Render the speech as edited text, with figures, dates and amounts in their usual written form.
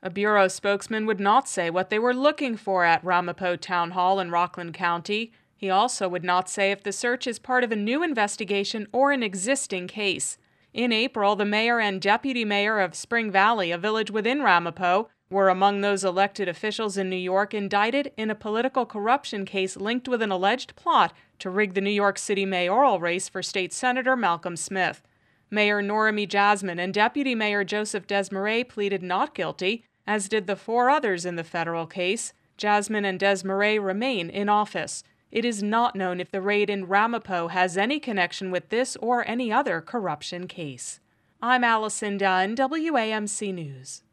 A Bureau spokesman would not say what they were looking for at Ramapo Town Hall in Rockland County. He also would not say if the search is part of a new investigation or an existing case. In April, the mayor and deputy mayor of Spring Valley, a village within Ramapo, were among those elected officials in New York indicted in a political corruption case linked with an alleged plot to rig the New York City mayoral race for State Senator Malcolm Smith. Mayor Noramy Jasmine and Deputy Mayor Joseph Desmarais pleaded not guilty, as did the 4 others in the federal case. Jasmine and Desmarais remain in office. It is not known if the raid in Ramapo has any connection with this or any other corruption case. I'm Allison Dunn, WAMC News.